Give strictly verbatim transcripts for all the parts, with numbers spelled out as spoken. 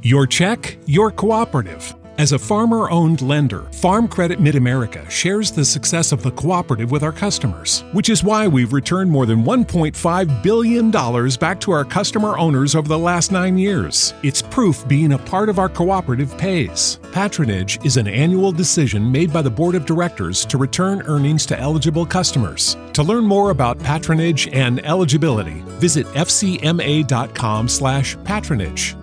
Your check, your cooperative. As a farmer-owned lender, Farm Credit Mid-America shares the success of the cooperative with our customers, which is why we've returned more than one point five billion dollars back to our customer owners over the last nine years. It's proof being a part of our cooperative pays. Patronage is an annual decision made by the Board of Directors to return earnings to eligible customers. To learn more about patronage and eligibility, visit f c m a dot com slash patronage.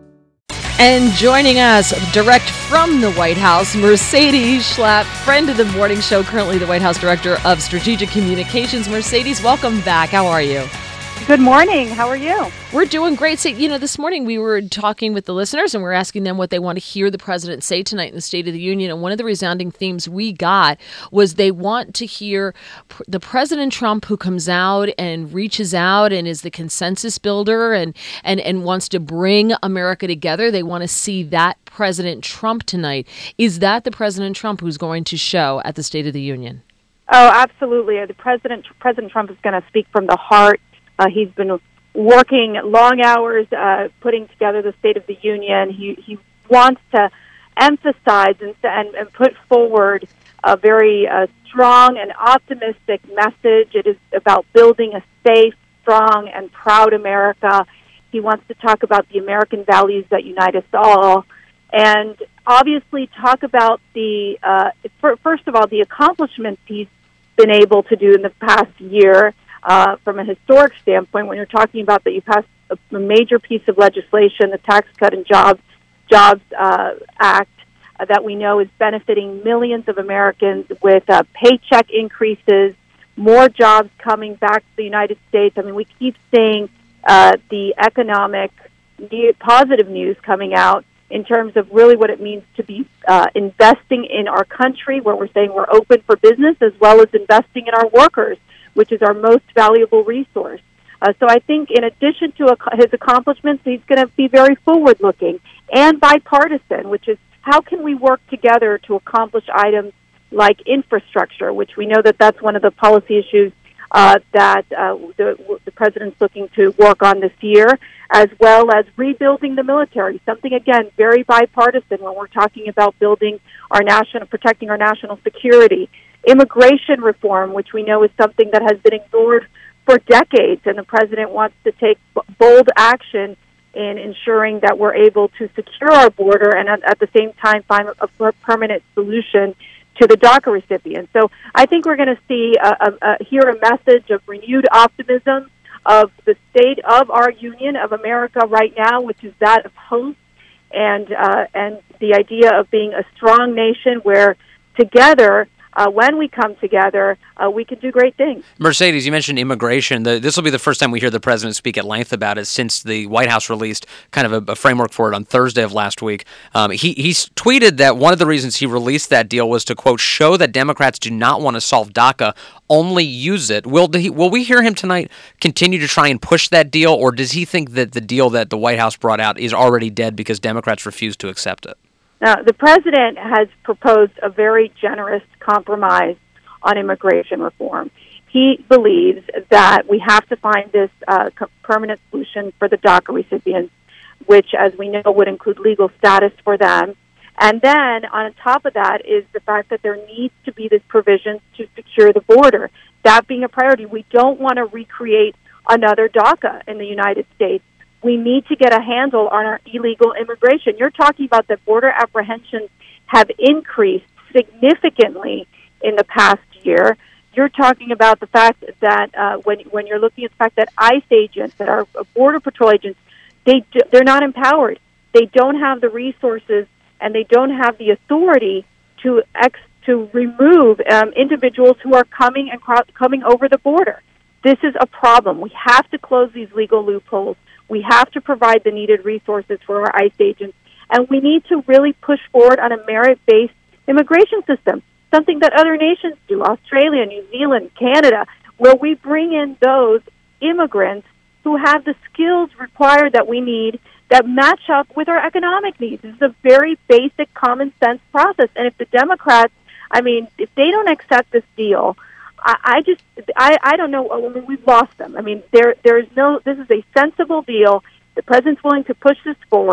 And joining us direct from the White House, Mercedes Schlapp, friend of the morning show, currently the White House Director of Strategic Communications. Mercedes, welcome back. How are you? Good morning. How are you? We're doing great. So, you know, this morning we were talking with the listeners and we're asking them what they want to hear the president say tonight in the State of the Union. And one of the resounding themes we got was they want to hear pr- the President Trump who comes out and reaches out and is the consensus builder and, and, and wants to bring America together. They want to see that President Trump tonight. Is that the President Trump who's going to show at the State of the Union? Oh, absolutely. The President, President Trump is going to speak from the heart. Uh, he's been working long hours, uh, putting together the State of the Union. He he wants to emphasize and and, and put forward a very uh, strong and optimistic message. It is about building a safe, strong, and proud America. He wants to talk about the American values that unite us all, and obviously talk about the uh, first of all the accomplishments he's been able to do in the past year. Uh, from a historic standpoint, when you're talking about that you passed a, a major piece of legislation, the Tax Cut and Jobs, Jobs uh, Act, uh, that we know is benefiting millions of Americans with uh, paycheck increases, more jobs coming back to the United States. I mean, we keep seeing uh, the economic new, positive news coming out in terms of really what it means to be uh, investing in our country, where we're saying we're open for business, as well as investing in our workers, which is our most valuable resource. Uh, so I think in addition to a, his accomplishments, he's going to be very forward-looking and bipartisan, which is how can we work together to accomplish items like infrastructure, which we know that that's one of the policy issues uh, that uh, the, the president's looking to work on this year, as well as rebuilding the military, something, again, very bipartisan when we're talking about building our national, protecting our national security. Immigration reform, which we know is something that has been ignored for decades, and the president wants to take bold action in ensuring that we're able to secure our border and at, at the same time find a permanent solution to the DACA recipients. So I think we're going to see a, a, a, hear a message of renewed optimism of the state of our union of America right now, which is that of hope, and uh, and the idea of being a strong nation where together, Uh, when we come together, uh, we can do great things. Mercedes, you mentioned immigration. The, this will be the first time we hear the president speak at length about it since the White House released kind of a, a framework for it on Thursday of last week. Um, he he's tweeted that one of the reasons he released that deal was to, quote, show that Democrats do not want to solve DACA, only use it. Will he, will we hear him tonight continue to try and push that deal, or does he think that the deal that the White House brought out is already dead because Democrats refuse to accept it? Now, the president has proposed a very generous compromise on immigration reform. He believes that we have to find this uh, permanent solution for the DACA recipients, which, as we know, would include legal status for them. And then, on top of that, is the fact that there needs to be this provision to secure the border. That being a priority, we don't want to recreate another DACA in the United States. We need to get a handle on our illegal immigration. You're talking about that border apprehensions have increased significantly in the past year. You're talking about the fact that uh, when when you're looking at the fact that ICE agents, that are Border Patrol agents, they do, they're not empowered. They don't have the resources and they don't have the authority to ex, to remove um, individuals who are coming and cro- coming over the border. This is a problem. We have to close these legal loopholes. We have to provide the needed resources for our ICE agents, and we need to really push forward on a merit-based immigration system, something that other nations do, Australia, New Zealand, Canada, where we bring in those immigrants who have the skills required that we need that match up with our economic needs. This is a very basic common sense process, and if the Democrats, I mean, if they don't accept this deal, I, I just, I, I don't know. I mean, we've lost them. I mean, there, there is no. This is a sensible deal. The president's willing to push this forward.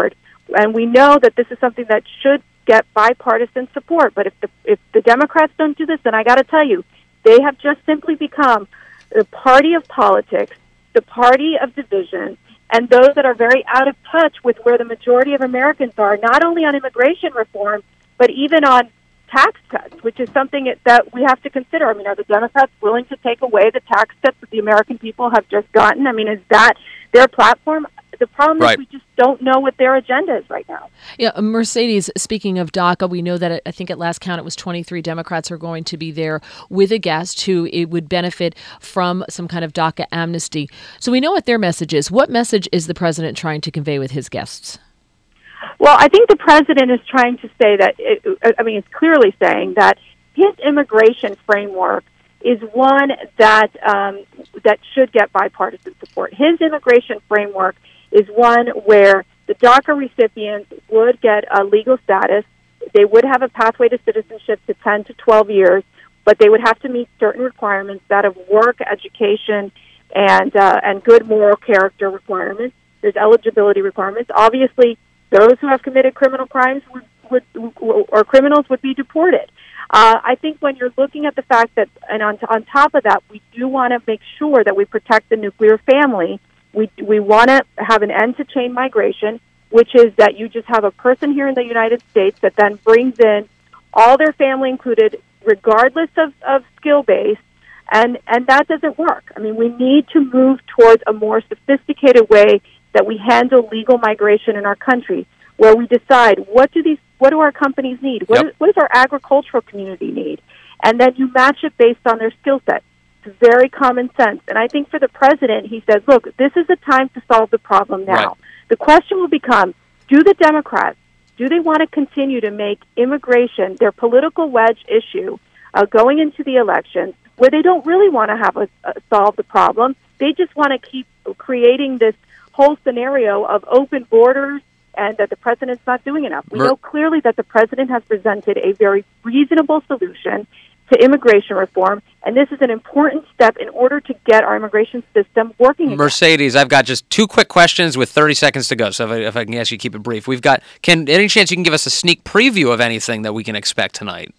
and we know that this is something that should get bipartisan support. But if the if the Democrats don't do this, then I got to tell you, they have just simply become the party of politics, the party of division, and those that are very out of touch with where the majority of Americans are, not only on immigration reform, but even on tax cuts, which is something that we have to consider. I mean, are the Democrats willing to take away the tax cuts that the American people have just gotten? I mean, is that their platform? The problem right. is we just don't know what their agenda is right now. Yeah, Mercedes, speaking of DACA, we know that I think at last count it was twenty-three Democrats are going to be there with a guest who it would benefit from some kind of DACA amnesty. So we know what their message is. What message is the president trying to convey with his guests? Well, I think the president is trying to say that, it, I mean, it's clearly saying that his immigration framework is one that um, that should get bipartisan support. His immigration framework is one where the DACA recipients would get a legal status. They would have a pathway to citizenship to ten to twelve years, but they would have to meet certain requirements, that of work, education, and uh, and good moral character requirements. There's eligibility requirements. Obviously, those who have committed criminal crimes would, would or criminals would be deported. Uh, I think when you're looking at the fact that, and on, on top of that, we do want to make sure that we protect the nuclear family. We we want to have an end to chain migration, which is that you just have a person here in the United States that then brings in all their family included, regardless of, of skill base, and, and that doesn't work. I mean, we need to move towards a more sophisticated way that we handle legal migration in our country, where we decide what do these what do our companies need, what, yep. is, what does our agricultural community need, and then you match it based on their skill set. It's very common sense. And I think for the president, he says, look, this is the time to solve the problem now. Right. The question will become, do the Democrats, do they want to continue to make immigration their political wedge issue uh, going into the elections, where they don't really want to have a, uh, solve the problem? They just want to keep creating this whole scenario of open borders and that the president's not doing enough. We Mer- know clearly that the president has presented a very reasonable solution to immigration reform, and this is an important step in order to get our immigration system working again. Mercedes, I've got just two quick questions with thirty seconds to go, so if I, if I can ask you to keep it brief. We've got, can any chance you can give us a sneak preview of anything that we can expect tonight?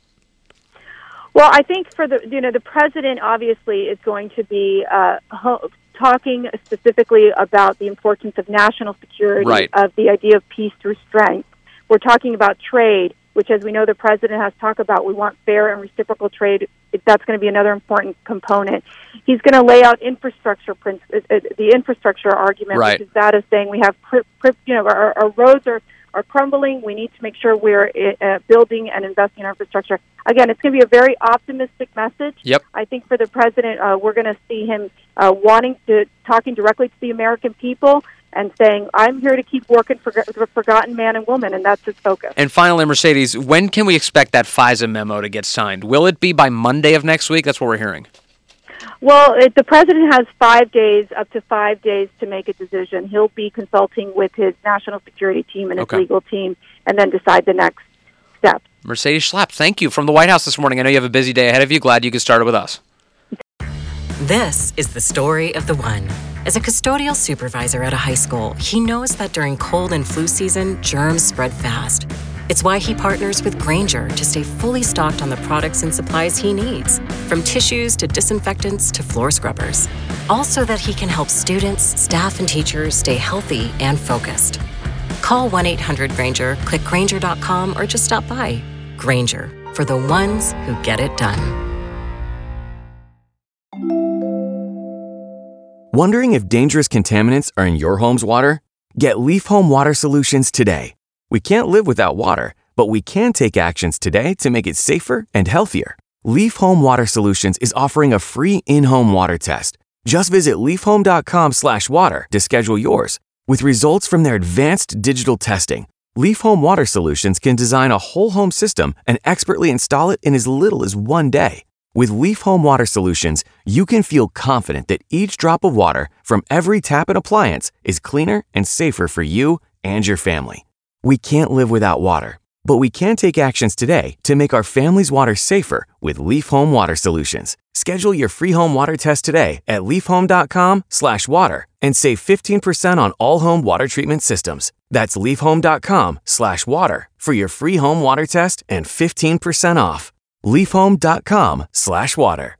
Well, I think for the, you know, the president obviously is going to be uh, ho- talking specifically about the importance of national security, right. of the idea of peace through strength. We're talking about trade, which, as we know, the president has talked about. We want fair and reciprocal trade. That's going to be another important component. He's going to lay out infrastructure, uh, the infrastructure argument, right. which is that of saying we have, you know, our, our roads are, are crumbling. We need to make sure we're uh, building and investing in our infrastructure. Again, it's going to be a very optimistic message. Yep. I think for the president, uh, we're going to see him uh, wanting to, talking directly to the American people and saying, I'm here to keep working for the forgotten man and woman, and that's his focus. And finally, Mercedes, when can we expect that FISA memo to get signed? Will it be by Monday of next week? That's what we're hearing. Well, it, the president has five days, up to five days, to make a decision. He'll be consulting with his national security team and his okay. legal team, and then decide the next step. Mercedes Schlapp, thank you from the White House this morning. I know you have a busy day ahead of you. Glad you could start it with us. This is the story of the one. As a custodial supervisor at a high school, he knows that during cold and flu season, germs spread fast. It's why he partners with Grainger to stay fully stocked on the products and supplies he needs, from tissues to disinfectants to floor scrubbers. All so that he can help students, staff, and teachers stay healthy and focused. Call one eight hundred Grainger, click Grainger dot com, or just stop by. Grainger, for the ones who get it done. Wondering if dangerous contaminants are in your home's water? Get Leaf Home Water Solutions today. We can't live without water, but we can take actions today to make it safer and healthier. Leaf Home Water Solutions is offering a free in-home water test. Just visit leaf home dot com slash water to schedule yours. With results from their advanced digital testing, Leaf Home Water Solutions can design a whole home system and expertly install it in as little as one day. With Leaf Home Water Solutions, you can feel confident that each drop of water from every tap and appliance is cleaner and safer for you and your family. We can't live without water, but we can take actions today to make our family's water safer with Leaf Home Water Solutions. Schedule your free home water test today at leaf home dot com slash water and save fifteen percent on all home water treatment systems. That's leaf home dot com slash water for your free home water test and fifteen percent off. leaf home dot com slash water.